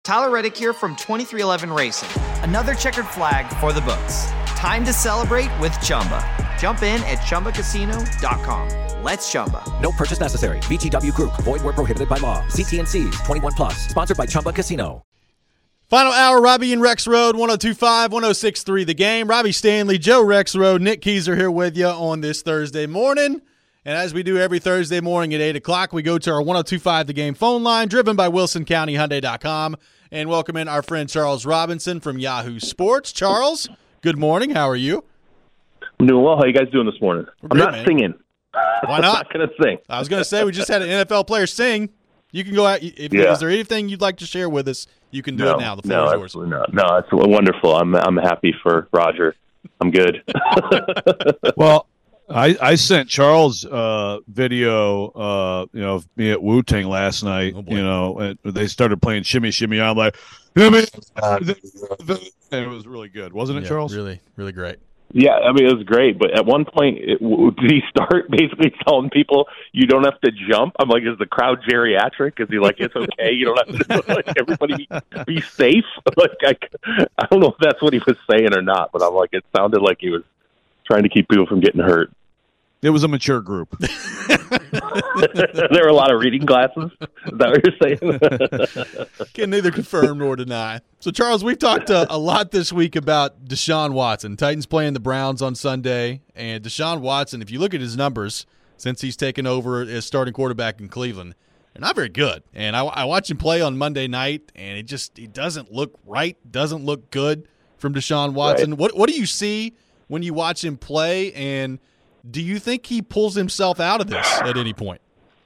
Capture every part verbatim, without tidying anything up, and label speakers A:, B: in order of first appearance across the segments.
A: Tyler Reddick here from twenty-three eleven Racing. Another checkered flag for the books. Time to celebrate with Chumba. Jump in at Chumba Casino dot com. Let's Chumba.
B: No purchase necessary. V G W Group. Void where prohibited by law. See T N Cs. twenty-one plus. Sponsored by Chumba Casino.
C: Final hour, Robbie and Rex Road, one oh two point five, one oh six point three The Game. Robbie Stanley, Joe Rex Road, Nick Keyser here with you on this Thursday morning. And as we do every Thursday morning at eight o'clock, we go to our one oh two point five The Game phone line, driven by Wilson County Hyundai dot com, and welcome in our friend Charles Robinson from Yahoo Sports. Charles, good morning. How are you?
D: I'm doing well. How are you guys doing this morning?
C: We're
D: I'm
C: good,
D: not
C: man.
D: singing.
C: Why not?
D: I'm not going to sing.
C: I was going to say, we just had an N F L player sing. You can go out. If,
D: Yeah.
C: Is there anything you'd like to share with us? You can do
D: no,
C: it now. The floor
D: no,
C: is yours.
D: absolutely not. No, it's wonderful. I'm I'm happy for Roger. I'm good.
E: Well, I, I sent Charles uh, video, uh, you know, of me at Wu-Tang last night.
C: Oh, boy.
E: You know, and they started playing Shimmy Shimmy. I'm like, "Shimmy." And it was really good, wasn't it,
C: Yeah,
E: Charles?
C: Really, really great.
D: Yeah, I mean, it was great. But at one point, it, did he start basically telling people you don't have to jump? I'm like, is the crowd geriatric? Is he like, it's okay, you don't have to, like, everybody be, be safe? Like, I, I don't know if that's what he was saying or not, but I'm like, it sounded like he was trying to keep people from getting hurt.
E: It was a mature group.
D: There were a lot of reading glasses. Is that what you're saying?
C: Can neither confirm nor deny. So, Charles, we've talked uh, a lot this week about Deshaun Watson. Titans playing the Browns on Sunday. And Deshaun Watson, if you look at his numbers since he's taken over as starting quarterback in Cleveland, they're not very good. And I, I watched him play on Monday night, and it just it doesn't look right, doesn't look good from Deshaun Watson.
D: Right.
C: What What do you see when you watch him play, and do you think he pulls himself out of this at any point?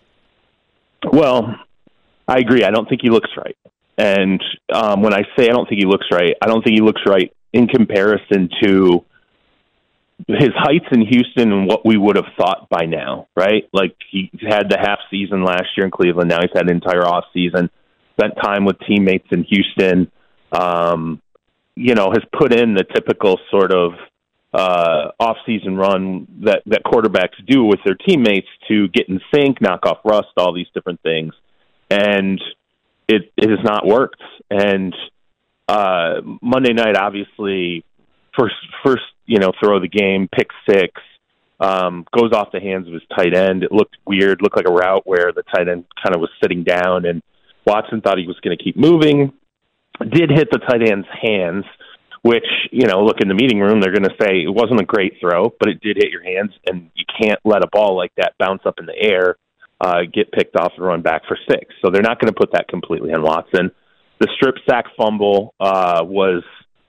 D: Well, I agree. I don't think he looks right. And um, when I say I don't think he looks right, I don't think he looks right in comparison to his heights in Houston and what we would have thought by now, right? Like, he had the half season last year in Cleveland. Now he's had an entire off season, spent time with teammates in Houston, um, you know, has put in the typical sort of uh, off-season run that, that quarterbacks do with their teammates to get in sync, knock off rust, all these different things. And it, it has not worked. And uh, Monday night, obviously, first, first you know, throw of the game, pick six, um, goes off the hands of his tight end. It looked weird, looked like a route where the tight end kind of was sitting down, and Watson thought he was going to keep moving. Did hit the tight end's hands, which, you know, look, in the meeting room, they're going to say it wasn't a great throw, but it did hit your hands, and you can't let a ball like that bounce up in the air, uh, get picked off and run back for six. So they're not going to put that completely on Watson. The strip sack fumble uh, was,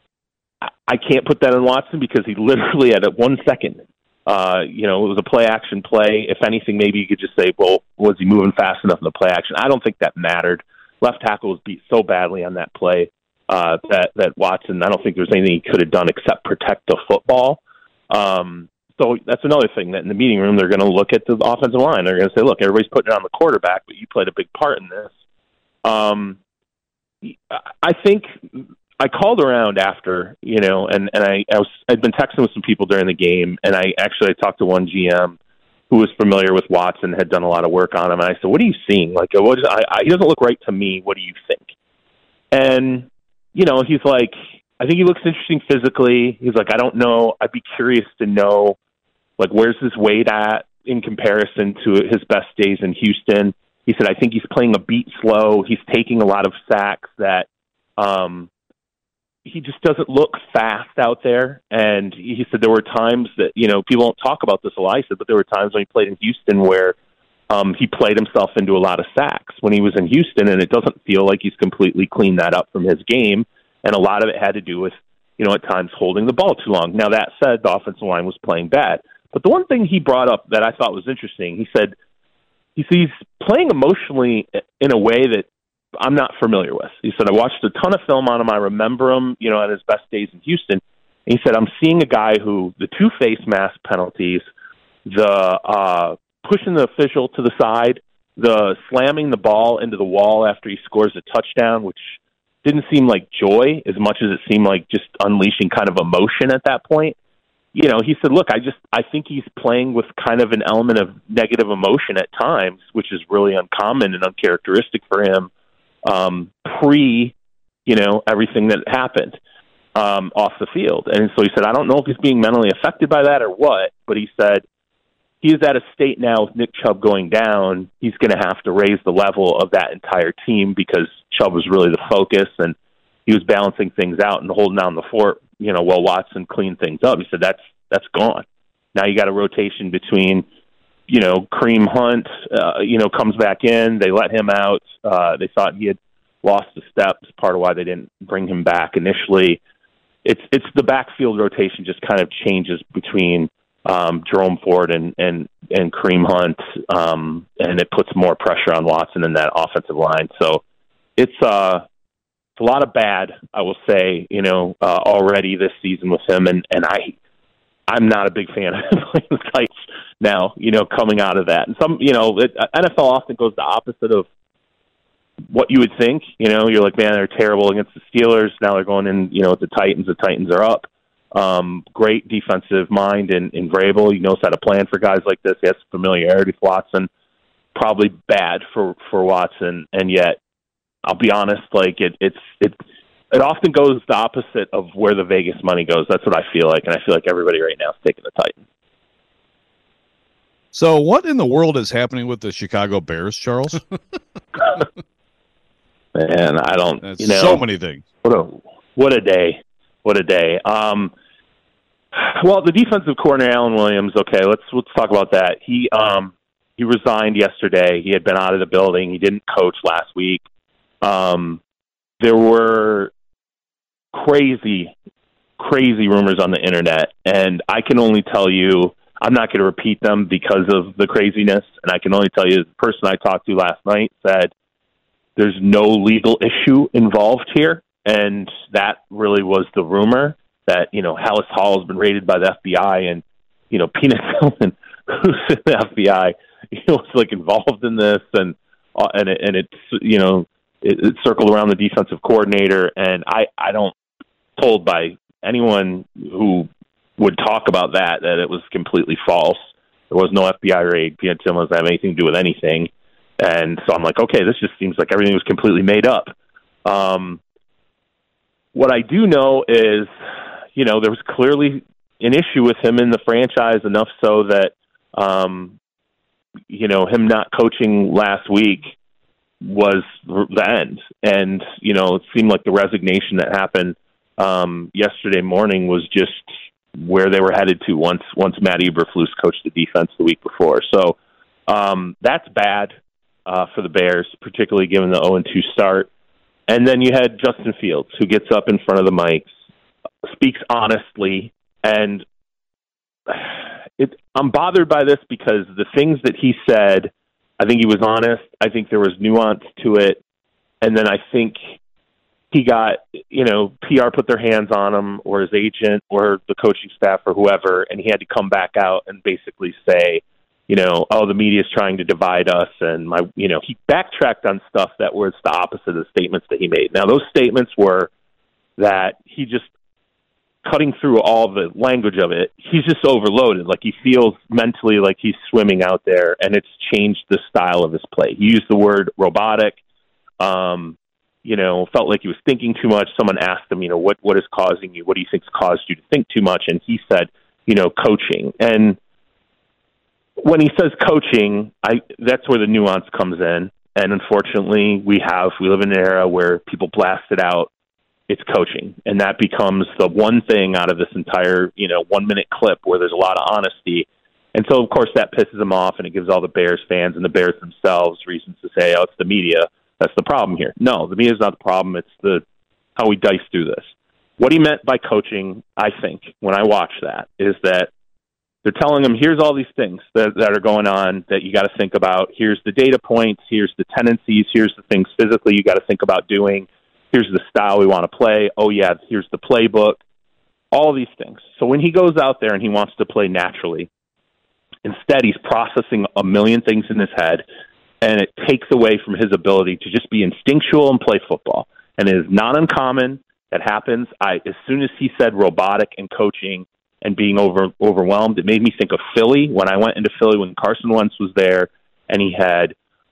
D: I can't put that on Watson because he literally had it one second. Uh, you know, it was a play-action play. If anything, maybe you could just say, well, was he moving fast enough in the play-action? I don't think that mattered. Left tackle was beat so badly on that play. Uh, that, that Watson, I don't think there's anything he could have done except protect the football. Um, so that's another thing that in the meeting room, they're going to look at the offensive line. They're going to say, look, everybody's putting it on the quarterback, but you played a big part in this. Um, I think I called around after, you know, and, and I, I was, I'd been texting with some people during the game, and I actually I talked to one G M who was familiar with Watson, had done a lot of work on him, and I said, what are you seeing? Like, what is, I, I, he doesn't look right to me. What do you think? And you know, he's like, I think he looks interesting physically. He's like, I don't know. I'd be curious to know, like, where's his weight at in comparison to his best days in Houston. He said, I think he's playing a beat slow. He's taking a lot of sacks that um, he just doesn't look fast out there. And he said there were times that, you know, people don't talk about this a lot, but there were times when he played in Houston where Um, he played himself into a lot of sacks when he was in Houston, and it doesn't feel like he's completely cleaned that up from his game. And a lot of it had to do with, you know, at times holding the ball too long. Now, that said, the offensive line was playing bad. But the one thing he brought up that I thought was interesting, he said, he said he's playing emotionally in a way that I'm not familiar with. He said, I watched a ton of film on him. I remember him, you know, at his best days in Houston. And he said, I'm seeing a guy who the two face mask penalties, the uh, pushing the official to the side, the slamming the ball into the wall after he scores a touchdown, which didn't seem like joy as much as it seemed like just unleashing kind of emotion at that point. You know, he said, look, I just, I think he's playing with kind of an element of negative emotion at times, which is really uncommon and uncharacteristic for him, um, pre you know, everything that happened um, off the field. And so he said, I don't know if he's being mentally affected by that or what, but he said he is at a state now with Nick Chubb going down, he's going to have to raise the level of that entire team because Chubb was really the focus and he was balancing things out and holding down the fort, you know, while Watson cleaned things up. He said, that's, that's gone. Now you got a rotation between, you know, Kareem Hunt, uh, you know, comes back in. They let him out. Uh, they thought he had lost a step. It's part of why they didn't bring him back initially. It's it's the backfield rotation just kind of changes between um, Jerome Ford and, and, and Kareem Hunt, um, and it puts more pressure on Watson in that offensive line. So it's, uh, it's a lot of bad, I will say, you know, uh, already this season with him, and, and I I'm not a big fan of playing the Titans now, you know, coming out of that. And some, you know, it, N F L often goes the opposite of what you would think. You know, you're like, man, they're terrible against the Steelers. Now they're going in, you know, with the Titans. The Titans are up. Um, great defensive mind in, in Vrabel. He knows how to plan for guys like this. He has familiarity with Watson. Probably bad for, for Watson. And yet, I'll be honest, like, it, it's it's it often goes the opposite of where the Vegas money goes. That's what I feel like. And I feel like everybody right now is taking the Titans.
E: So what in the world is happening with the Chicago Bears, Charles?
D: Man, I don't,
E: That's
D: you know.
E: So many things.
D: What a, what a day. What a day. Um, well, the defensive coordinator, Alan Williams, okay, let's let's talk about that. He um, he resigned yesterday. He had been out of the building. He didn't coach last week. Um, there were crazy, crazy rumors on the internet, and I can only tell you, I'm not going to repeat them because of the craziness, and I can only tell you the person I talked to last night said there's no legal issue involved here, and that really was the rumor that, you know, Hallis Hall has been raided by the F B I, and, you know, Peanut Tillman, who's in the F B I, you know, was, like, involved in this, and uh, and, it, and it's, you know, it, it circled around the defensive coordinator, and I, I don't, told by anyone who would talk about that, that it was completely false. There was no F B I raid. Peanut Tillman doesn't have anything to do with anything. And so I'm like, okay, this just seems like everything was completely made up. Um, what I do know is, you know, there was clearly an issue with him in the franchise, enough so that, um, you know, him not coaching last week was the end. And, you know, it seemed like the resignation that happened um, yesterday morning was just where they were headed to once once Matt Eberflus coached the defense the week before. So um, that's bad uh, for the Bears, particularly given the oh and two start. And then you had Justin Fields, who gets up in front of the mics, speaks honestly, and it, I'm bothered by this because the things that he said, I think he was honest. I think there was nuance to it. And then I think he got, you know, P R put their hands on him, or his agent, or the coaching staff, or whoever, and he had to come back out and basically say, you know, oh, the media is trying to divide us, and my, you know, he backtracked on stuff that was the opposite of the statements that he made. Now, those statements were that he just, cutting through all the language of it, he's just overloaded. Like, he feels mentally like he's swimming out there, and it's changed the style of his play. He used the word robotic. Um, you know, felt like he was thinking too much. Someone asked him, you know, what, what is causing you? What do you think's caused you to think too much? And he said, you know, coaching. And when he says coaching, I, that's where the nuance comes in. And unfortunately, we have, we live in an era where people blast it out. It's coaching. And that becomes the one thing out of this entire, you know, one minute clip where there's a lot of honesty. And so, of course, that pisses him off, and it gives all the Bears fans and the Bears themselves reasons to say, oh, it's the media. That's the problem here. No, the media is not the problem. It's the how we dice through this. What he meant by coaching, I think, when I watch that, is that they're telling him, here's all these things that, that are going on that you got to think about. Here's the data points. Here's the tendencies. Here's the things physically you got to think about doing. Here's the style we want to play. Oh, yeah, here's the playbook. All these things. So when he goes out there and he wants to play naturally, instead he's processing a million things in his head, and it takes away from his ability to just be instinctual and play football. And it is not uncommon. That happens. I, as soon as he said robotic and coaching and being over overwhelmed, it made me think of Philly when I went into Philly when Carson Wentz was there, and he had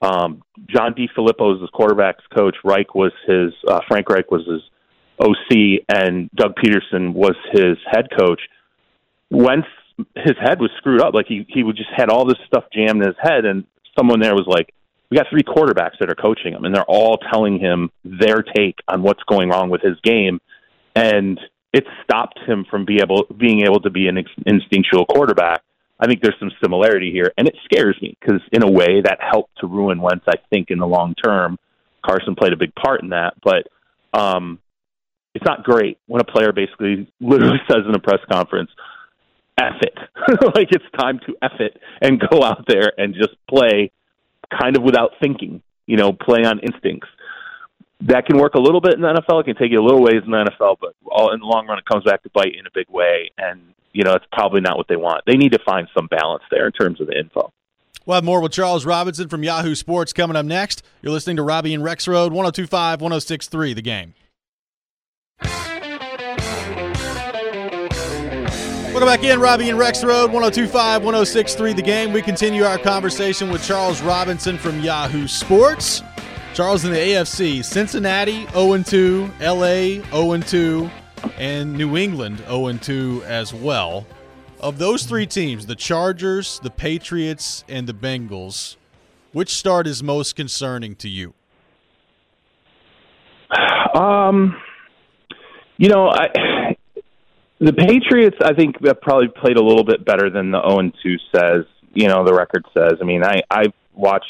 D: Um, John DeFilippo was his quarterback's coach. Reich was his uh, Frank Reich was his O C, and Doug Peterson was his head coach. Wentz, his head was screwed up. Like he he would just had all this stuff jammed in his head, and someone there was like, "We got three quarterbacks that are coaching him, and they're all telling him their take on what's going wrong with his game," and it stopped him from be able being able to be an instinctual quarterback. I think there's some similarity here, and it scares me because, in a way, that helped to ruin Wentz, I think, in the long term. Carson played a big part in that, but um, it's not great when a player basically literally says in a press conference, F it. Like, it's time to F it and go out there and just play kind of without thinking, you know, play on instincts. That can work a little bit in the N F L. It can take you a little ways in the N F L, but all, in the long run, it comes back to bite in a big way, and you know, it's probably not what they want. They need to find some balance there in terms of the info.
C: We'll have more with Charles Robinson from Yahoo Sports coming up next. You're listening to Robbie and Rex Road, one oh two point five, one oh six point three, The Game. Welcome back in, Robbie and Rex Road, one oh two point five, one oh six point three, The Game. We continue our conversation with Charles Robinson from Yahoo Sports. Charles, in the A F C, Cincinnati oh and two, L A oh and two, and New England oh and two as well. Of those three teams, the Chargers, the Patriots, and the Bengals, which start is most concerning to you?
D: Um, you know, I, the Patriots, I think, have probably played a little bit better than the oh and two says, you know, the record says. I mean, I, I've watched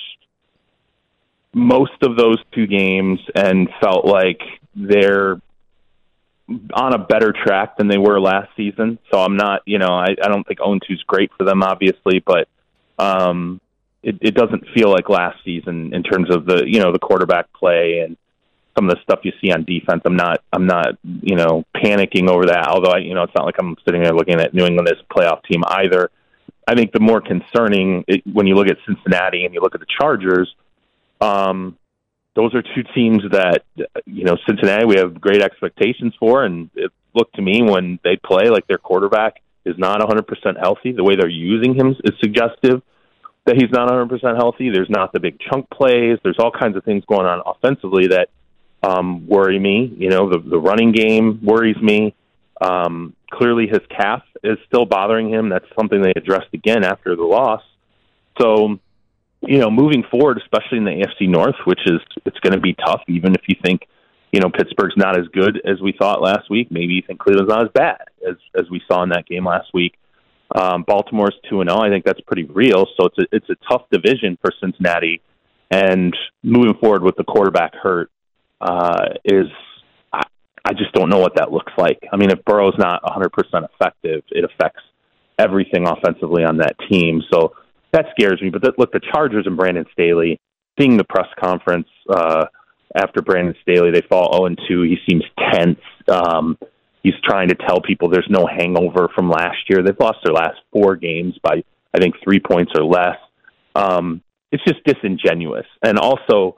D: most of those two games and felt like they're on a better track than they were last season. So I'm not, you know, I, I don't think oh and two is great for them, obviously, but um, it, it doesn't feel like last season in terms of the, you know, the quarterback play and some of the stuff you see on defense. I'm not, I'm not, you know, panicking over that. Although I, you know, it's not like I'm sitting there looking at New England as a playoff team either. I think the more concerning it, when you look at Cincinnati and you look at the Chargers, um, those are two teams that, you know, Cincinnati we have great expectations for, and it looked to me when they play like their quarterback is not one hundred percent healthy. The way they're using him is suggestive that he's not one hundred percent healthy. There's not the big chunk plays. There's all kinds of things going on offensively that um, worry me. You know, the, the running game worries me. Um, clearly his calf is still bothering him. That's something they addressed again after the loss. So, you know, moving forward, especially in the A F C North, which is, it's going to be tough, even if you think, you know, Pittsburgh's not as good as we thought last week. Maybe you think Cleveland's not as bad as, as we saw in that game last week. Um, Baltimore's two and oh. I think that's pretty real. So it's a, it's a tough division for Cincinnati. And moving forward with the quarterback hurt uh, is, I, I just don't know what that looks like. I mean, if Burrow's not one hundred percent effective, it affects everything offensively on that team. So that scares me. But the, look, the Chargers and Brandon Staley, seeing the press conference uh, after Brandon Staley, they fall oh and two. He seems tense. Um, he's trying to tell people there's no hangover from last year. They've lost their last four games by, I think, three points or less. Um, it's just disingenuous. And also,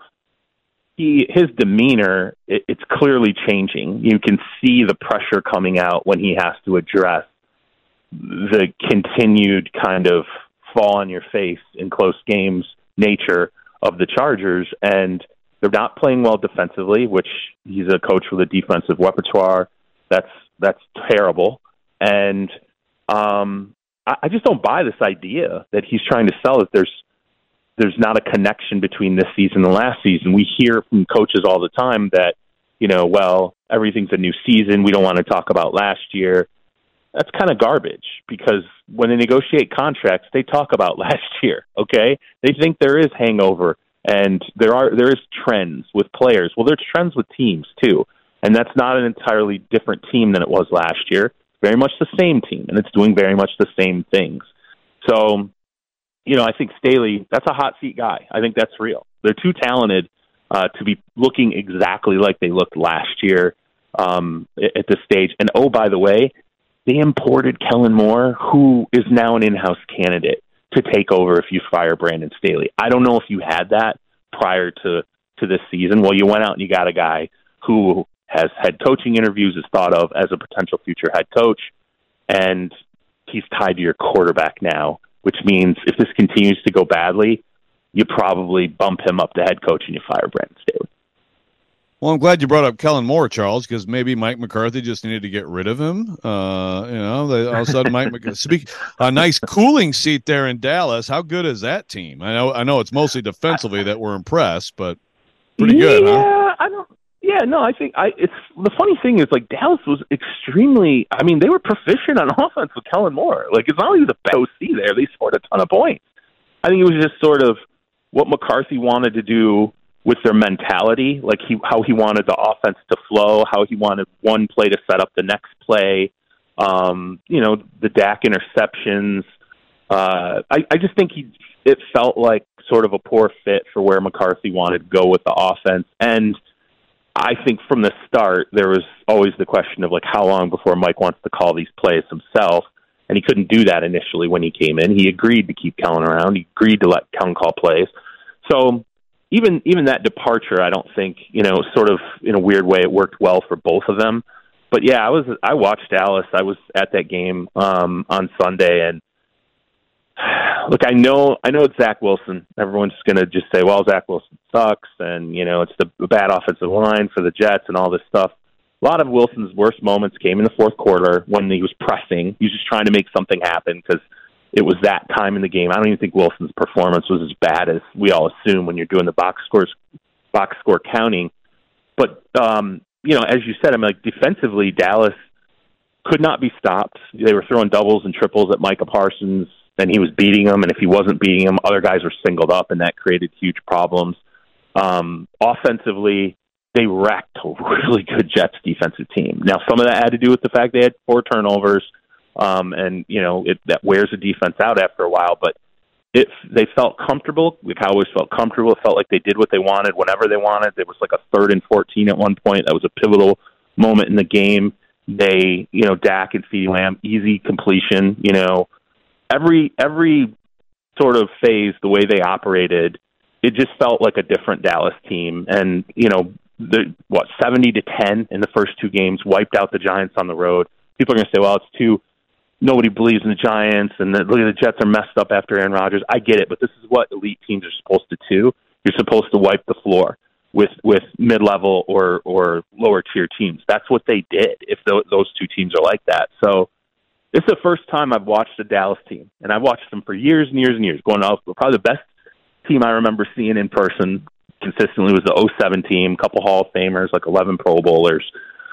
D: he his demeanor, it, it's clearly changing. You can see the pressure coming out when he has to address the continued kind of fall on your face in close games nature of the Chargers. And they're not playing well defensively, which he's a coach with a defensive repertoire. That's that's terrible. And um, I, I just don't buy this idea that he's trying to sell that there's there's not a connection between this season and last season. We hear from coaches all the time that, you know, well, everything's a new season. We don't want to talk about last year. That's kind of garbage, because when they negotiate contracts, they talk about last year, okay? They think there is hangover, and there are there is trends with players. Well, there's trends with teams, too, and that's not an entirely different team than it was last year. Very much the same team, and it's doing very much the same things. So, you know, I think Staley, that's a hot seat guy. I think that's real. They're too talented uh, to be looking exactly like they looked last year um, at this stage. And, oh, by the way, they imported Kellen Moore, who is now an in-house candidate to take over if you fire Brandon Staley. I don't know if you had that prior to, to this season. Well, you went out and you got a guy who has had coaching interviews, is thought of as a potential future head coach, and he's tied to your quarterback now, which means if this continues to go badly, you probably bump him up to head coach and you fire Brandon Staley.
E: Well, I'm glad you brought up Kellen Moore, Charles, because maybe Mike McCarthy just needed to get rid of him. Uh, you know, they, all of a sudden, Mike McCarthy, speak a nice cooling seat there in Dallas. How good is that team? I know, I know, it's mostly defensively that we're impressed, but pretty good,
D: yeah,
E: huh?
D: Yeah, I don't. Yeah, no, I think I. It's the funny thing is like Dallas was extremely. I mean, they were proficient on offense with Kellen Moore. Like, as long as he was a bad O C there, they scored a ton of points. I think it was just sort of what McCarthy wanted to do with their mentality, like he how he wanted the offense to flow, how he wanted one play to set up the next play. Um, you know, the Dak interceptions. Uh, I, I just think he it felt like sort of a poor fit for where McCarthy wanted to go with the offense. And I think from the start, there was always the question of like how long before Mike wants to call these plays himself. And he couldn't do that initially when he came in. He agreed to keep Kellen around. He agreed to let Kellen call plays. So even even that departure, I don't think, you know, sort of in a weird way, it worked well for both of them. But yeah, I was I watched Dallas. I was at that game um, on Sunday, and look, I know I know it's Zach Wilson. Everyone's going to just say, well, Zach Wilson sucks, and you know it's the bad offensive line for the Jets and all this stuff. A lot of Wilson's worst moments came in the fourth quarter when he was pressing. He was just trying to make something happen because it was that time in the game. I don't even think Wilson's performance was as bad as we all assume when you're doing the box scores, box score counting. But, um, you know, as you said, I mean, like defensively, Dallas could not be stopped. They were throwing doubles and triples at Micah Parsons, and he was beating them. And if he wasn't beating them, other guys were singled up, and that created huge problems. Um, offensively, they wrecked a really good Jets defensive team. Now, some of that had to do with the fact they had four turnovers. Um, and, you know, it, that wears the defense out after a while, but it, they felt comfortable. The Cowboys felt comfortable. It felt like they did what they wanted whenever they wanted. There was like a third and fourteen at one point. That was a pivotal moment in the game. They, you know, Dak and CeeDee Lamb, easy completion, you know, every, every sort of phase, the way they operated, it just felt like a different Dallas team. And, you know, the, what, seventy to ten in the first two games, wiped out the Giants on the road. People are going to say, well, it's too, nobody believes in the Giants, and the, look at the Jets are messed up after Aaron Rodgers. I get it, but this is what elite teams are supposed to do. You're supposed to wipe the floor with with mid-level or or lower-tier teams. That's what they did if th- those two teams are like that. So it's the first time I've watched a Dallas team, and I've watched them for years and years and years. Going off, probably the best team I remember seeing in person consistently was the oh seven team, a couple Hall of Famers, like eleven Pro Bowlers.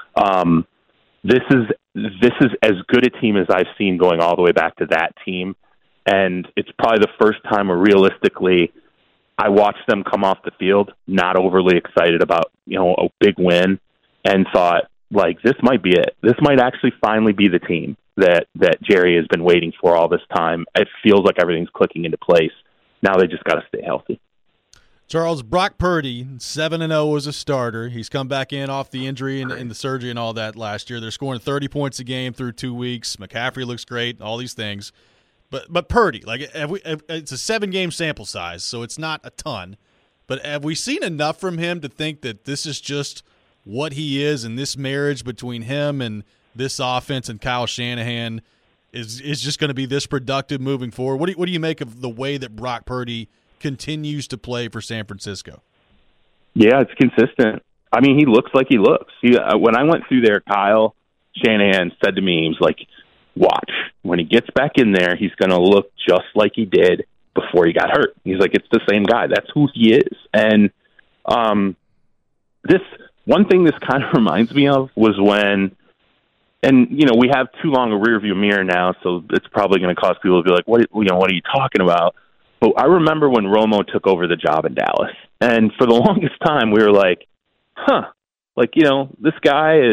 D: Um, This is this is as good a team as I've seen going all the way back to that team, and it's probably the first time where realistically I watched them come off the field not overly excited about, you know, a big win, and thought, like, this might be it. This might actually finally be the team that, that Jerry has been waiting for all this time. It feels like everything's clicking into place. Now they just got to stay healthy.
C: Charles, Brock Purdy, seven and oh as a starter. He's come back in off the injury and, and the surgery and all that last year. They're scoring thirty points a game through two weeks. McCaffrey looks great, all these things. But but Purdy, like have we, have, it's a seven-game sample size, so it's not a ton. But have we seen enough from him to think that this is just what he is, and this marriage between him and this offense and Kyle Shanahan is is just going to be this productive moving forward? What do you, what do you make of the way that Brock Purdy continues to play for San Francisco?
D: Yeah, it's consistent. I mean, he looks like he looks. He, uh, when I went through there, Kyle Shanahan said to me, he was like, watch, when he gets back in there, he's going to look just like he did before he got hurt. He's like, it's the same guy. That's who he is. And um, this one thing this kind of reminds me of was when, and, you know, we have too long a rearview mirror now, so it's probably going to cause people to be like, what, you know, what are you talking about? But I remember when Romo took over the job in Dallas, and for the longest time we were like, huh, like, you know, this guy is,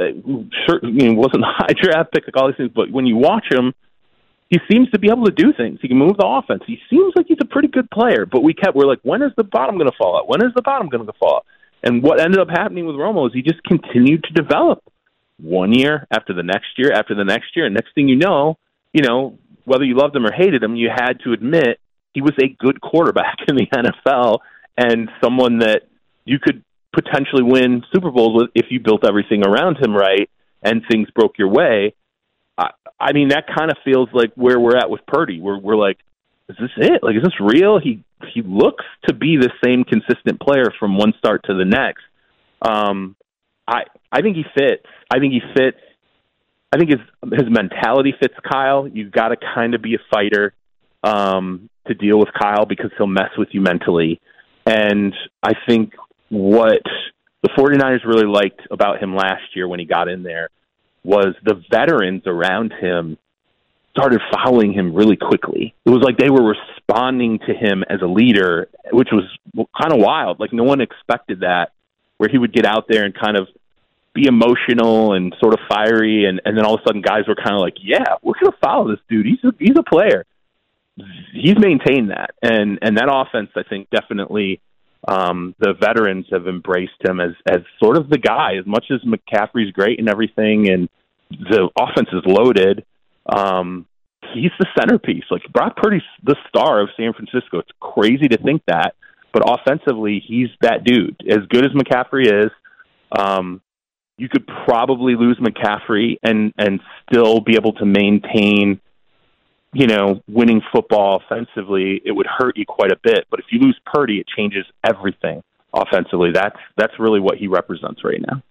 D: sure, you know, wasn't a high draft pick, like all these things, but when you watch him, he seems to be able to do things. He can move the offense. He seems like he's a pretty good player, but we kept, we're like, when is the bottom going to fall out? When is the bottom going to fall out? And what ended up happening with Romo is he just continued to develop one year after the next year after the next year. And next thing you know, you know, whether you loved him or hated him, you had to admit he was a good quarterback in the N F L and someone that you could potentially win Super Bowls with if you built everything around him right and things broke your way. I, I mean, that kind of feels like where we're at with Purdy. We're, we're like, is this it? Like, is this real? He he looks to be the same consistent player from one start to the next. Um, I I think he fits. I think he fits. I think his his mentality fits Kyle. You've got to kind of be a fighter um, to deal with Kyle because he'll mess with you mentally. And I think what the 49ers really liked about him last year when he got in there was the veterans around him started following him really quickly. It was like they were responding to him as a leader, which was kind of wild. Like no one expected that, where he would get out there and kind of be emotional and sort of fiery, and, and then all of a sudden guys were kind of like, yeah, we're going to follow this dude. He's a, he's a player. He's maintained that. And, and that offense, I think, definitely um, the veterans have embraced him as, as sort of the guy. As much as McCaffrey's great and everything, and the offense is loaded, um, he's the centerpiece. Like Brock Purdy's the star of San Francisco. It's crazy to think that, but offensively, he's that dude. As good as McCaffrey is, um, you could probably lose McCaffrey and, and still be able to maintain, you know, winning football offensively. It would hurt you quite a bit. But if you lose Purdy, it changes everything offensively. That's that's really what he represents right now.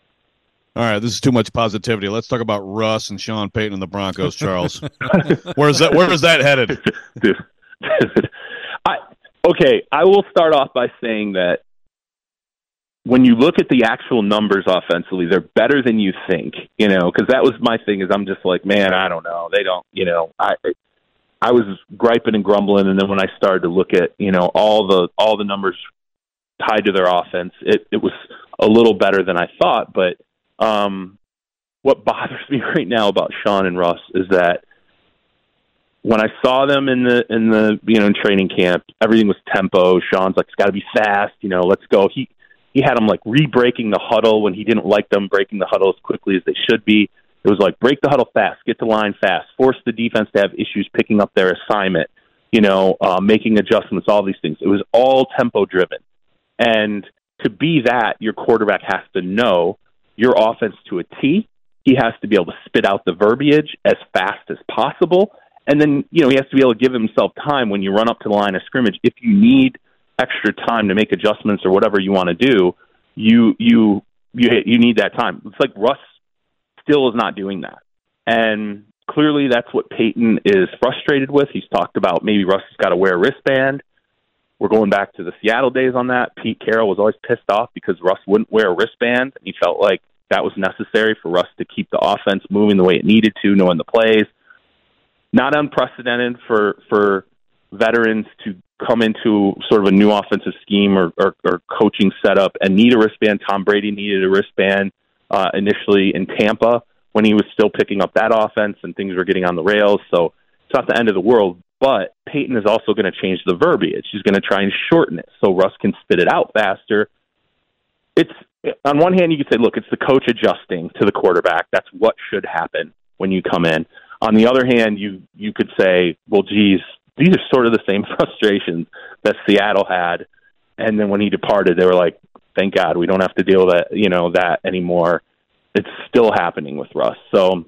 E: All right, this is too much positivity. Let's talk about Russ and Sean Payton and the Broncos, Charles. Where's that? Where is that headed?
D: Dude, I, okay, I will start off by saying that when you look at the actual numbers offensively, they're better than you think, you know, because that was my thing is I'm just like, man, I don't know. They don't, you know, I I was griping and grumbling, and then when I started to look at, you know, all the all the numbers tied to their offense, it, it was a little better than I thought. But um, what bothers me right now about Sean and Russ is that when I saw them in the in the you know in training camp, everything was tempo. Sean's like, it's got to be fast, you know, let's go. He He had them like re-breaking the huddle when he didn't like them breaking the huddle as quickly as they should be. It was like, break the huddle fast, get the line fast, force the defense to have issues picking up their assignment, you know, uh, making adjustments, all these things. It was all tempo-driven. And to be that, your quarterback has to know your offense to a T. He has to be able to spit out the verbiage as fast as possible. And then, you know, he has to be able to give himself time when you run up to the line of scrimmage. If you need extra time to make adjustments or whatever you want to do, you you you you need that time. It's like Russ still is not doing that, and clearly that's what Peyton is frustrated with. He's talked about maybe Russ has got to wear a wristband. We're going back to the Seattle days on that. Pete Carroll was always pissed off because Russ wouldn't wear a wristband. He felt like that was necessary for Russ to keep the offense moving the way it needed to, knowing the plays. Not unprecedented for for veterans to come into sort of a new offensive scheme or, or, or coaching setup and need a wristband. Tom Brady needed a wristband uh, initially in Tampa when he was still picking up that offense and things were getting on the rails. So it's not the end of the world, but Peyton is also going to change the verbiage. He's going to try and shorten it so Russ can spit it out faster. It's on one hand, you could say, look, it's the coach adjusting to the quarterback. That's what should happen when you come in. On the other hand, you, you could say, well, geez, these are sort of the same frustrations that Seattle had. And then when he departed, they were like, thank God we don't have to deal with that, you know, that anymore. It's still happening with Russ. So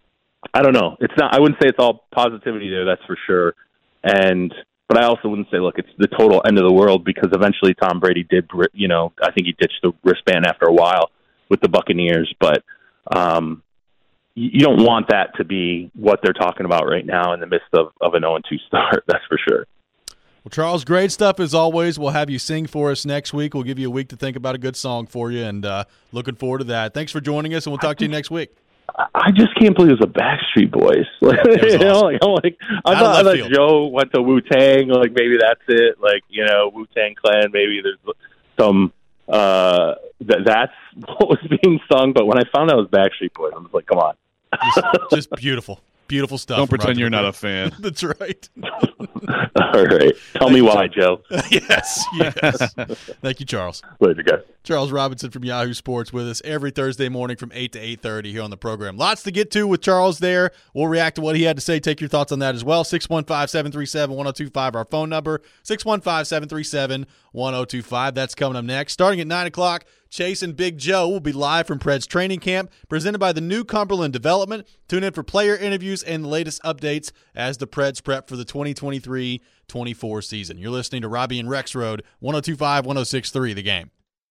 D: I don't know. It's not, I wouldn't say it's all positivity there. That's for sure. And, but I also wouldn't say, look, it's the total end of the world because eventually Tom Brady did, you know, I think he ditched the wristband after a while with the Buccaneers, but, um, you don't want that to be what they're talking about right now in the midst of, of an oh and two start. That's for sure.
C: Well, Charles, great stuff as always. We'll have you sing for us next week. We'll give you a week to think about a good song for you, and uh, looking forward to that. Thanks for joining us, and we'll talk to you next week.
D: I just can't believe it was the Backstreet Boys. Like, you know, like, I'm like, I thought, I thought Joe went to Wu-Tang. Like, maybe that's it. Like, you know, Wu-Tang Clan, maybe there's some uh, – th- that's what was being sung. But when I found out it was Backstreet Boys, I was like, come on.
C: Just, just beautiful. Beautiful stuff.
E: Don't pretend
C: Roger
E: you're
C: McGrath.
E: not a fan.
C: That's right.
D: All right. Tell me why, Joe.
C: Yes, yes. Thank you, Charles.
D: Later, guys.
C: Charles Robinson from Yahoo Sports with us every Thursday morning from eight to eight thirty here on the program. Lots to get to with Charles there. We'll react to what he had to say. Take your thoughts on that as well. six one five, seven three seven, one oh two five, our phone number. six one five, seven three seven, one oh two five. That's coming up next. Starting at nine o'clock, Chase and Big Joe will be live from Preds training camp, presented by the new Cumberland Development. Tune in for player interviews and the latest updates as the Preds prep for the twenty twenty-three twenty-four season. You're listening to Robbie and Rexroad, one oh two point five, one oh six point three The Game.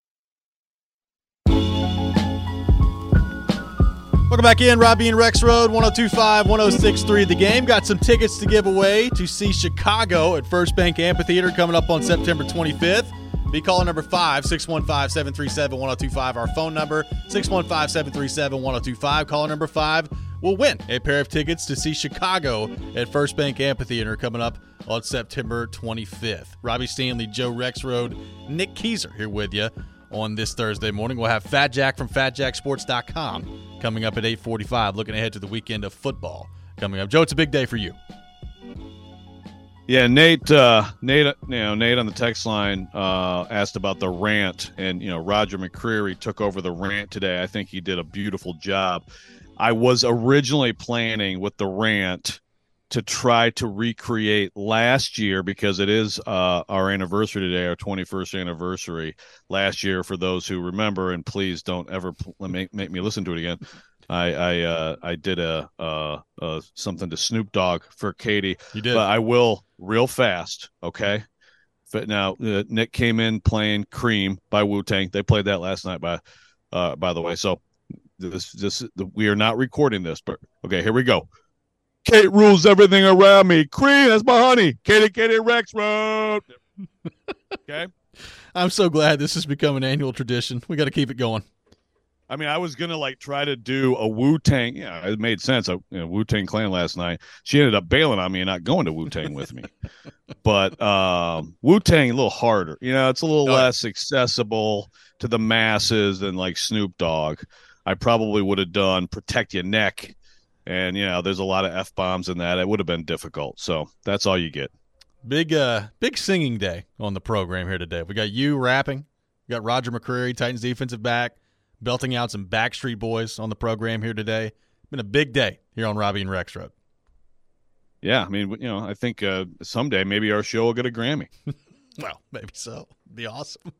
C: Welcome back in, Robbie and Rexroad, one oh two point five, one oh six point three The Game. Got some tickets to give away to see Chicago at First Bank Amphitheater coming up on September twenty-fifth. Be caller number five, six one five, seven three seven, one oh two five. Our phone number, six one five, seven three seven, one oh two five. Caller number five will win a pair of tickets to see Chicago at First Bank Amphitheater coming up on September twenty-fifth. Robbie Stanley, Joe Rexroad, Nick Keyser here with you on this Thursday morning. We'll have Fat Jack from fat jack sports dot com coming up at eight forty-five, looking ahead to the weekend of football coming up. Joe, it's a big day for you.
E: Yeah, Nate, uh, Nate, you know, Nate on the text line uh, asked about the rant, and you know, Roger McCreary took over the rant today. I think he did a beautiful job. I was originally planning with the rant to try to recreate last year, because it is uh, our anniversary today, our twenty-first anniversary. Last year, for those who remember, and please don't ever make make me listen to it again. I I uh, I did a uh, uh, something to Snoop Dogg for Katie.
C: You did,
E: but I will real fast, okay? But now uh, Nick came in playing "Cream" by Wu-Tang. They played that last night, by uh, by the way. So this this we are not recording this, but okay, here we go. Kate rules everything around me. Cream, that's my honey. Katie, Katie, Rexroad. Okay.
C: I'm so glad this has become an annual tradition. We got to keep it going.
E: I mean, I was gonna like try to do a Wu-Tang. Yeah, it made sense. A you know, Wu-Tang Clan last night. She ended up bailing on me and not going to Wu-Tang with me. But um, Wu-Tang a little harder. You know, it's a little
C: oh.
E: less accessible to the masses than like Snoop Dogg. I probably would have done "Protect Your Neck," and you know, there's a lot of F-bombs in that. It would have been difficult. So that's all you get.
C: Big, uh, big singing day on the program here today. We got you rapping. We got Roger McCreary, Titans defensive back, belting out some Backstreet Boys on the program here today. Been a big day here on Robbie and Rexroad.
E: Yeah, I mean, you know, I think uh, someday maybe our show will get a Grammy.
C: Well, maybe so. It'd be awesome.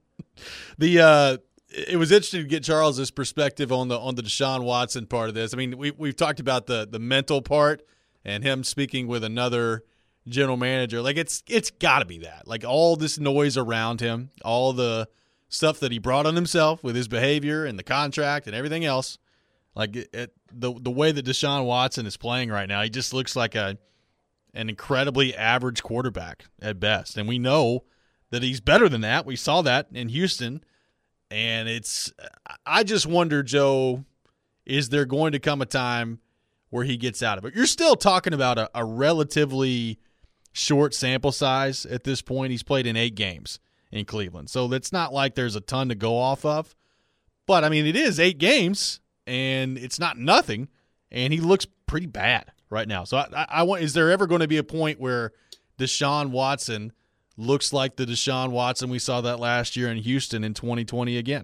C: the uh, it was interesting to get Charles's perspective on the on the Deshaun Watson part of this. I mean, we we've talked about the the mental part and him speaking with another general manager. Like it's it's got to be that. Like all this noise around him, all the stuff that he brought on himself with his behavior and the contract and everything else. Like it, it, the the way that Deshaun Watson is playing right now, he just looks like a an incredibly average quarterback at best. And we know that he's better than that. We saw that in Houston. And it's I just wonder, Joe, is there going to come a time where he gets out of it? You're still talking about a, a relatively short sample size at this point. He's played in eight games in Cleveland. So it's not like there's a ton to go off of. But, I mean, it is eight games, and it's not nothing, and he looks pretty bad right now. So I, I, I want is there ever going to be a point where Deshaun Watson looks like the Deshaun Watson we saw that last year in Houston in twenty twenty again?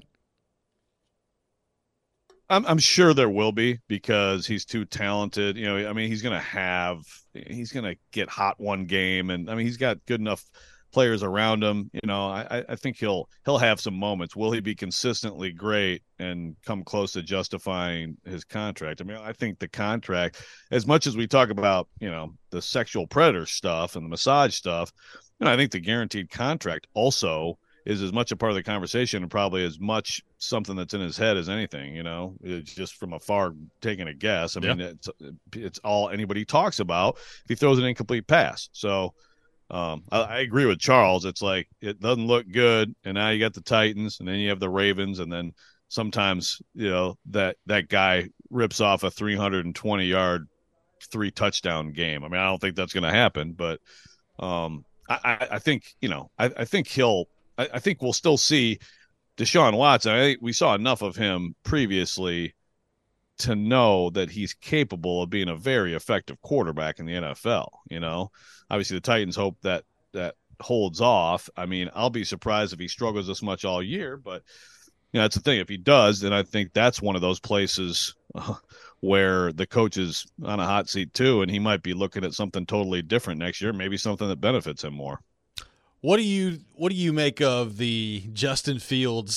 E: I'm, I'm sure there will be, because he's too talented. You know, I mean, he's going to have – he's going to get hot one game, and, I mean, he's got good enough – players around him. You know, I, I think he'll he'll have some moments. Will he be consistently great and come close to justifying his contract? I mean, I think the contract, as much as we talk about, you know, the sexual predator stuff and the massage stuff, you know, I think the guaranteed contract also is as much a part of the conversation and probably as much something that's in his head as anything. You know, it's just from afar taking a guess. I mean, yeah. it's it's all anybody talks about if he throws an incomplete pass. So Um, I, I agree with Charles. It's like it doesn't look good, and now you got the Titans, and then you have the Ravens, and then sometimes you know that that guy rips off a three hundred twenty yard, three touchdown game. I mean, I don't think that's going to happen, but um, I, I, I think you know, I, I think he'll. I, I think we'll still see Deshaun Watson. I think we saw enough of him previously to know that he's capable of being a very effective quarterback in the N F L. You know, obviously the Titans hope that that holds off. I mean, I'll be surprised if he struggles this much all year, but you know, that's the thing. If he does, then I think that's one of those places uh, where the coach is on a hot seat too, and he might be looking at something totally different next year, maybe something that benefits him more.
C: What do you what do you make of the Justin Fields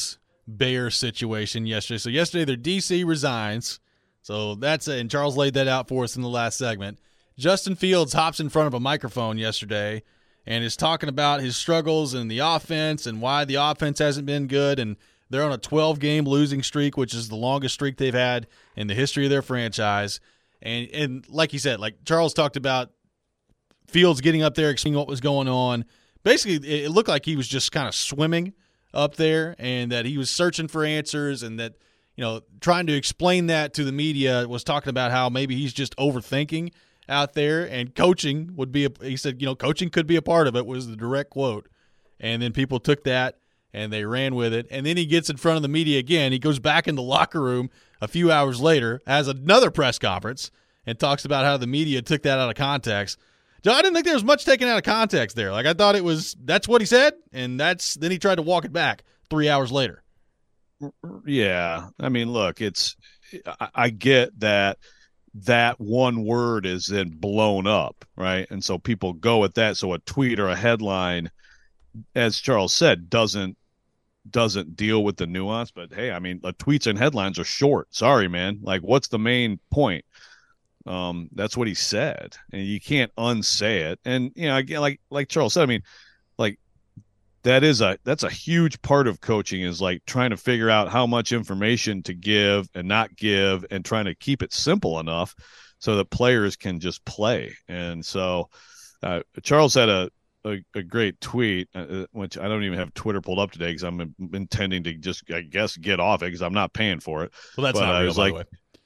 C: Bears situation yesterday. So yesterday their D C resigns. So that's a, and Charles laid that out for us in the last segment. Justin Fields hops in front of a microphone yesterday and is talking about his struggles in the offense and why the offense hasn't been good. And they're on a twelve-game losing streak, which is the longest streak they've had in the history of their franchise. And and like you said, like Charles talked about Fields getting up there, explaining what was going on. Basically, it looked like he was just kind of swimming up there and that he was searching for answers and that, you know, trying to explain that to the media, was talking about how maybe he's just overthinking out there, and coaching would be a, he said, you know, coaching could be a part of it, was the direct quote. And then people took that and they ran with it. And then he gets in front of the media again. He goes back in the locker room a few hours later, has another press conference, and talks about how the media took that out of context. Joe, I didn't think there was much taken out of context there. Like, I thought it was, that's what he said, and that's, then he tried to walk it back three hours later.
E: Yeah. I mean, look, it's, I, I get that that one word is then blown up, right? And so people go with that. So a tweet or a headline, as Charles said, doesn't doesn't deal with the nuance. But hey, I mean, the tweets and headlines are short. Sorry, man. Like, what's the main point? Um, that's what he said, and you can't unsay it. And you know, again, like like Charles said, I mean, like that is a that's a huge part of coaching, is like trying to figure out how much information to give and not give, and trying to keep it simple enough so that players can just play. And so uh, Charles had a, a, a great tweet, uh, which I don't even have Twitter pulled up today because I'm intending to just, I guess, get off it because I'm not paying for it.
C: Well, that's
E: but
C: not
E: I
C: real,
E: was
C: by
E: like,
C: the way.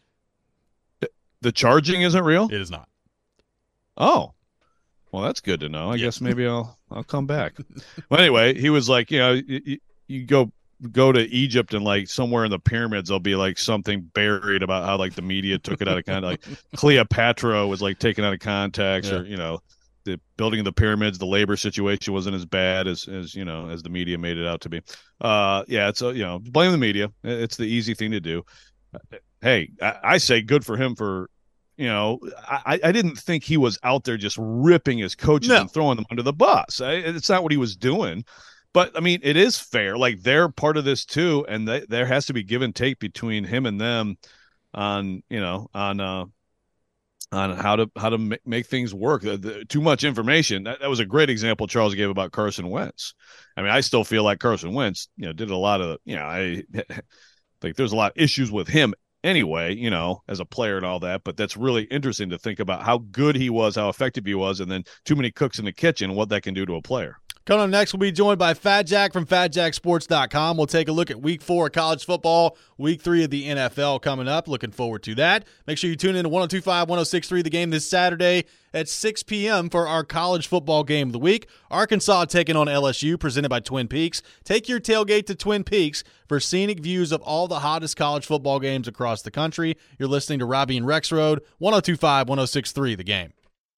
E: The charging isn't real?
C: It is not.
E: Oh. Well, that's good to know. I yeah. guess maybe I'll I'll come back. Well, anyway, he was like, you know, you, you go go to Egypt and like somewhere in the pyramids, there'll be like something buried about how like the media took it out of context. Like Cleopatra was like taken out of context, yeah. or you know, the building of the pyramids, the labor situation wasn't as bad as as you know as the media made it out to be. Uh, yeah, it's a, you know, blame the media. It's the easy thing to do. Hey, I, I say good for him for. You know, I, I didn't think he was out there just ripping his coaches no. and throwing them under the bus. I, it's not what he was doing. But, I mean, it is fair. Like, they're part of this, too, and they, there has to be give and take between him and them on, you know, on uh, on how to how to make, make things work. The, the, too much information. That, that was a great example Charles gave about Carson Wentz. I mean, I still feel like Carson Wentz, you know, did a lot of, you know, I like there's a lot of issues with him anyway, you know, as a player and all that, but that's really interesting to think about how good he was, how effective he was, and then too many cooks in the kitchen, what that can do to a player.
C: Coming up next, we'll be joined by Fat Jack from fat jack sports dot com. We'll take a look at week four of college football, week three of the N F L coming up. Looking forward to that. Make sure you tune in to one oh two point five, one oh six point three The Game this Saturday at six p.m. for our college football game of the week. Arkansas taking on L S U, presented by Twin Peaks. Take your tailgate to Twin Peaks for scenic views of all the hottest college football games across the country. You're listening to Robbie and Rex Road, one oh two point five, one oh six point three The Game.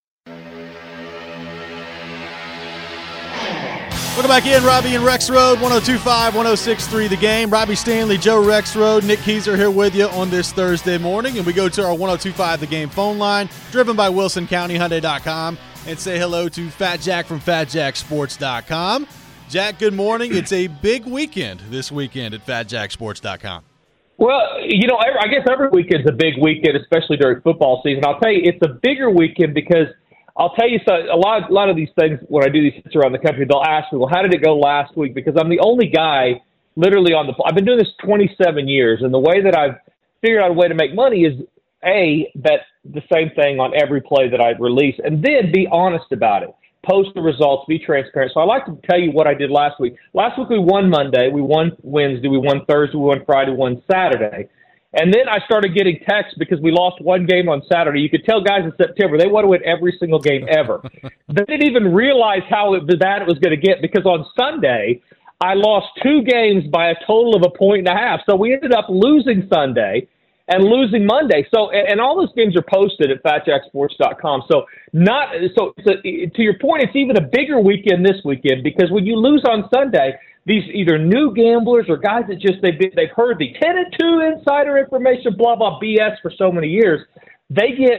C: Welcome back in, Robbie and Rex Road, one oh two point five, one oh six point three The Game. Robbie Stanley, Joe Rex Road, Nick Keyser here with you on this Thursday morning. And we go to our one oh two point five The Game phone line, driven by Wilson County Hyundai dot com, and say hello to Fat Jack from fat jack sports dot com. Jack, good morning. It's a big weekend this weekend at fat jack sports dot com.
F: Well, you know, I guess every weekend's a big weekend, especially during football season. I'll tell you, it's a bigger weekend because I'll tell you, so a lot, a lot of these things, when I do these hits around the country, they'll ask me, well, how did it go last week? Because I'm the only guy literally on the – I've been doing this twenty-seven years, and the way that I've figured out a way to make money is, A, bet the same thing on every play that I release, and then be honest about it. Post the results, be transparent. So I like to tell you what I did last week. Last week we won Monday, we won Wednesday, we won Thursday, we won Friday, we won Saturday. And then I started getting texts because we lost one game on Saturday. You could tell guys in September, they want to win every single game ever. They didn't even realize how bad it was going to get because on Sunday, I lost two games by a total of a point and a half. So we ended up losing Sunday and losing Monday. So, and, and all those games are posted at fat jack sports dot com. So not, so, so to your point, it's even a bigger weekend this weekend because when you lose on Sunday, these either new gamblers or guys that just they've been, they've heard the ten and two insider information, blah blah B S for so many years, they get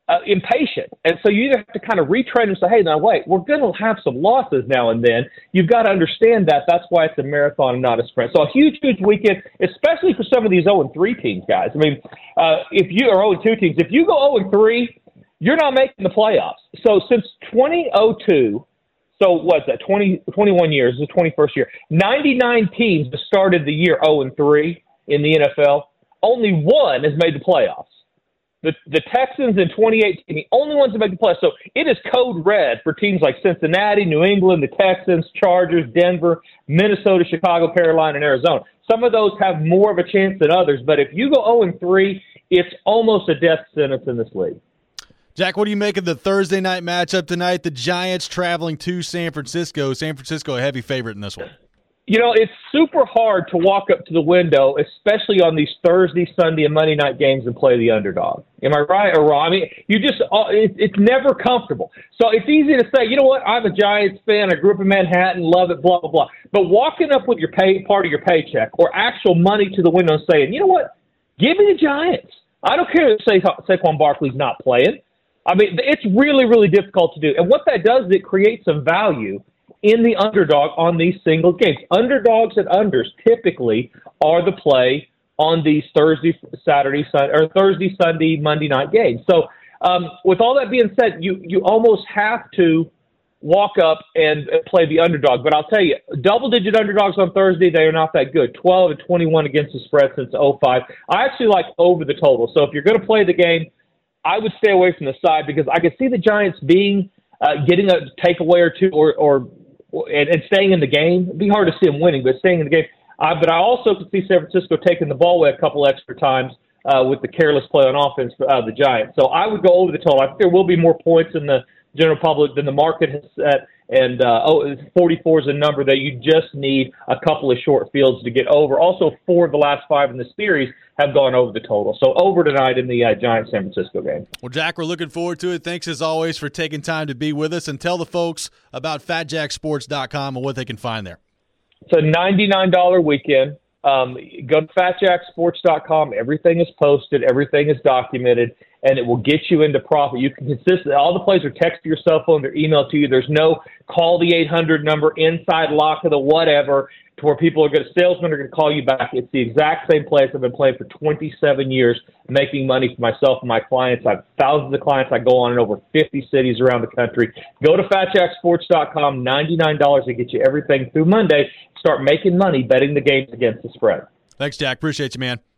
F: uh, impatient. And so you either have to kind of retrain and say, hey, now wait, we're going to have some losses now and then. You've got to understand that. That's why it's a marathon and not a sprint. So a huge, huge weekend, especially for some of these oh and three teams, guys. I mean, uh, if you are oh and two teams, if you go oh and three, you're not making the playoffs. So since twenty oh two, so what's that, twenty, twenty-one years, this is the twenty-first year, ninety-nine teams have started the year oh and three in the N F L. Only one has made the playoffs. The the Texans in twenty eighteen, the only ones that make the playoffs. So it is code red for teams like Cincinnati, New England, the Texans, Chargers, Denver, Minnesota, Chicago, Carolina, and Arizona. Some of those have more of a chance than others, but if you go oh and three, it's almost a death sentence in this league.
C: Jack, what do you make of the Thursday night matchup tonight? The Giants traveling to San Francisco. San Francisco a heavy favorite in this one.
F: You know, it's super hard to walk up to the window, especially on these Thursday, Sunday, and Monday night games and play the underdog. Am I right or wrong? I mean, you just it's never comfortable. So it's easy to say, you know what, I'm a Giants fan. I grew up in Manhattan, love it, blah, blah, blah. But walking up with your pay part of your paycheck or actual money to the window and saying, you know what, give me the Giants. I don't care if Sa- Saquon Barkley's not playing. I mean, it's really, really difficult to do. And what that does is it creates some value in the underdog on these single games. Underdogs and unders typically are the play on these Thursday, Saturday, Sunday, or Thursday, Sunday, Monday night games. So um, with all that being said, you you almost have to walk up and play the underdog. But I'll tell you, double-digit underdogs on Thursday, they are not that good. twelve and twenty-one against the spread since oh five. I actually like over the total. So if you're going to play the game, I would stay away from the side because I could see the Giants being uh, getting a takeaway or two or, or and, and staying in the game. It'd be hard to see them winning, but staying in the game. Uh, but I also could see San Francisco taking the ball away a couple extra times uh, with the careless play on offense for uh, the Giants. So I would go over the total. I think there will be more points in the general public than the market has set. And uh, oh, forty-four is a number that you just need a couple of short fields to get over. Also, four of the last five in the series have gone over the total. So over tonight in the uh, Giants-San Francisco game.
C: Well, Jack, we're looking forward to it. Thanks, as always, for taking time to be with us. And tell the folks about fat jack sports dot com and what they can find there.
F: It's a ninety-nine dollars weekend. Um, go to fat jack sports dot com. Everything is posted. Everything is documented. And it will get you into profit. You can consistently, all the plays are text to your cell phone, they're emailed to you. There's no call the eight hundred number, inside lock of the whatever, to where people are going to, salesmen are going to call you back. It's the exact same place I've been playing for twenty-seven years, making money for myself and my clients. I have thousands of clients. I go on in over fifty cities around the country. Go to fat jack sports dot com, ninety-nine dollars to get you everything through Monday. Start making money betting the games against the spread.
C: Thanks, Jack. Appreciate you, man.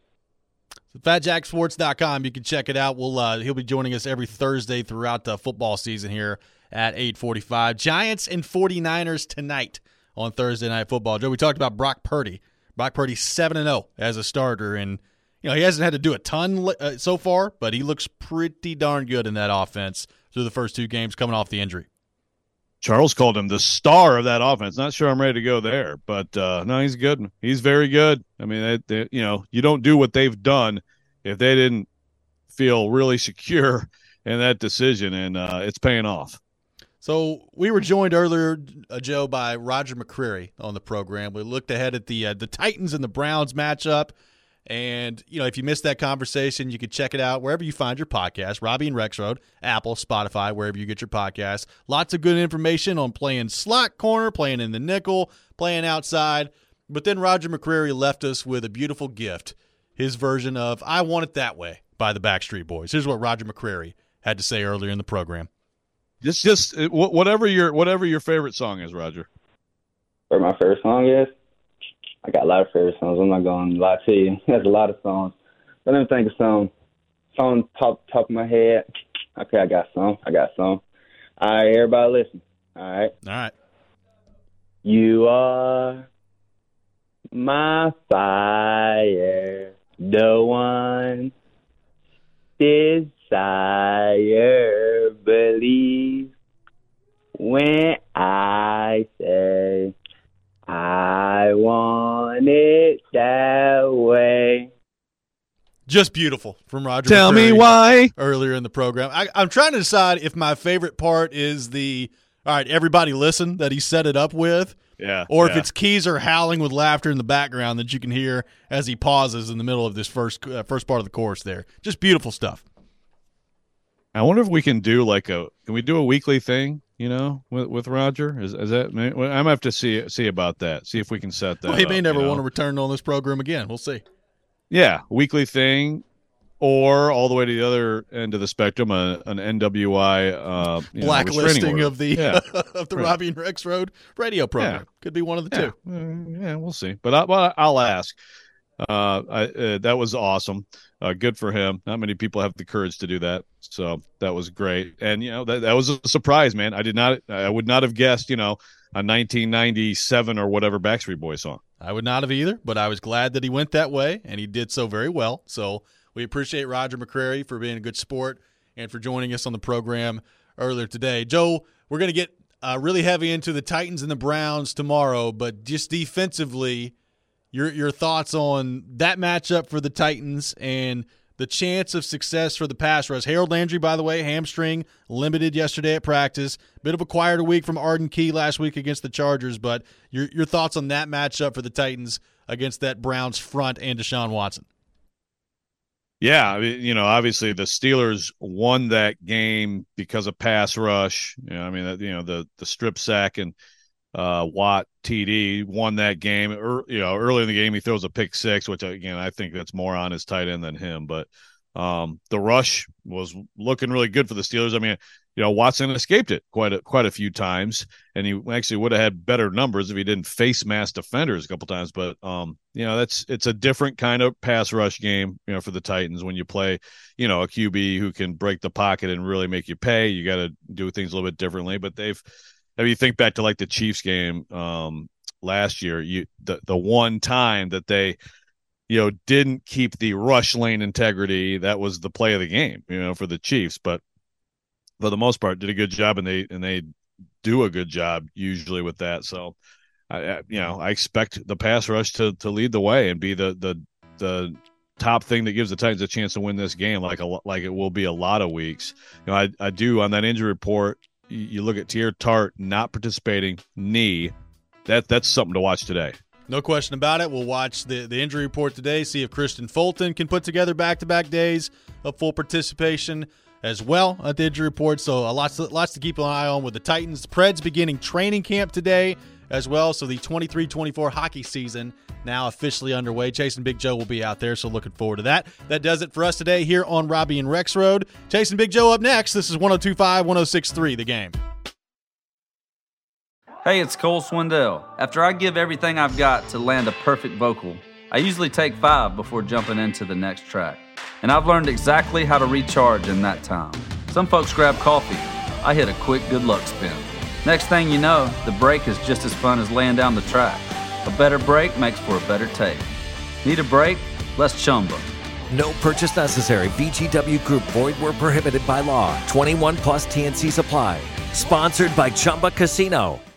C: fat jack sports dot com. You can check it out. We'll uh, he'll be joining us every Thursday throughout the football season here at eight forty-five. Giants and forty-niners tonight on Thursday Night Football. Joe, we talked about Brock Purdy. Brock Purdy seven and oh as a starter, and you know he hasn't had to do a ton uh, so far, but he looks pretty darn good in that offense through the first two games coming off the injury.
E: Charles called him the star of that offense. Not sure I'm ready to go there, but uh, no, he's good. He's very good. I mean, they, they, you know, you don't do what they've done if they didn't feel really secure in that decision, and uh, it's paying off.
C: So we were joined earlier, uh, Joe, by Roger McCreary on the program. We looked ahead at the uh, the Titans and the Browns matchup. And, you know, if you missed that conversation, you can check it out wherever you find your podcast, Robbie and Rex Road, Apple, Spotify, wherever you get your podcasts. Lots of good information on playing slot corner, playing in the nickel, playing outside. But then Roger McCreary left us with a beautiful gift, his version of I Want It That Way by the Backstreet Boys. Here's what Roger McCreary had to say earlier in the program.
E: Just, just whatever your whatever your favorite song is, Roger.
G: What my favorite song is? I got a lot of favorite songs. I'm not going to lie to you. There's a lot of songs. But let me think of some. Song top top of my head. Okay, I got some. I got some. All right, everybody listen. All right.
C: All right.
G: You are my fire, the one desire, believe when I say I want it that way.
C: Just beautiful from Roger
E: Tell
C: McCreary
E: me why.
C: Earlier in the program. I, I'm trying to decide if my favorite part is the, all right, everybody listen, that he set it up with,
E: yeah,
C: or
E: yeah.
C: if it's Keezer howling with laughter in the background that you can hear as he pauses in the middle of this first uh, first part of the chorus there. Just beautiful stuff.
E: I wonder if we can do like a can we do a weekly thing, you know, with with Roger? Is is that I'm gonna have to see see about that. See if we can set that.
C: Well, he may
E: up,
C: never
E: you know?
C: want to return on this program again. We'll see.
E: Yeah, weekly thing, or all the way to the other end of the spectrum, a, an N W I uh, you know,
C: blacklisting
E: order.
C: of the
E: yeah.
C: of the
E: Right.
C: Robbie and Rex Road radio program.
E: Yeah.
C: Could be one of the
E: yeah.
C: two.
E: Uh, yeah, we'll see. But I, well, I'll ask. Uh, I, uh, that was awesome. Uh, good for him. Not many people have the courage to do that, so that was great. And you know that that was a surprise, man. I did not, I would not have guessed, you know, a nineteen ninety-seven or whatever Backstreet Boys song.
C: I would not have either, but I was glad that he went that way, and he did so very well. So we appreciate Roger McCrary for being a good sport and for joining us on the program earlier today. Joe, we're going to get uh, really heavy into the Titans and the Browns tomorrow, but just defensively, your your thoughts on that matchup for the Titans and the chance of success for the pass rush. Harold Landry, by the way, hamstring limited yesterday at practice. Bit of a quieter week from Arden Key last week against the Chargers, but your your thoughts on that matchup for the Titans against that Browns front and Deshaun Watson.
E: Yeah, I mean, you know, obviously the Steelers won that game because of pass rush. You know, I mean, you know, the the strip sack and uh, Watt T D won that game. Er, you know, early in the game he throws a pick six, which again I think that's more on his tight end than him. But um, the rush was looking really good for the Steelers. I mean, you know, Watson escaped it quite a quite a few times, and he actually would have had better numbers if he didn't face mass defenders a couple times. But um, you know, that's it's a different kind of pass rush game, you know, for the Titans when you play, you know, a Q B who can break the pocket and really make you pay. You got to do things a little bit differently. But they've, if you think back to like the Chiefs game um, last year, you the the one time that they, you know, didn't keep the rush lane integrity, that was the play of the game, you know, for the Chiefs. But for the most part, did a good job, and they and they do a good job usually with that. So, I, you know, I expect the pass rush to to lead the way and be the the the top thing that gives the Titans a chance to win this game, like a like it will be a lot of weeks. You know, I I do on that injury report. You, you look at Tier Tart not participating, knee. That that's something to watch today.
C: No question about it. We'll watch the, the injury report today, see if Christian Fulton can put together back-to-back days of full participation as well at the injury report. So uh, lots, lots to keep an eye on with the Titans. The Preds beginning training camp today as well. So the twenty-three twenty-four hockey season now officially underway. Chase and Big Joe will be out there, so looking forward to that. That does it for us today here on Robbie and Rex Road. Chase and Big Joe up next. This is one oh two point five, one oh six point three, The Game.
H: Hey, it's Cole Swindell. After I give everything I've got to land a perfect vocal, I usually take five before jumping into the next track. And I've learned exactly how to recharge in that time. Some folks grab coffee. I hit a quick good luck spin. Next thing you know, the break is just as fun as laying down the track. A better break makes for a better take. Need a break? Let's Chumba.
B: No purchase necessary. V G W Group. Void where prohibited by law. twenty-one plus T N C supply. Sponsored by Chumba Casino.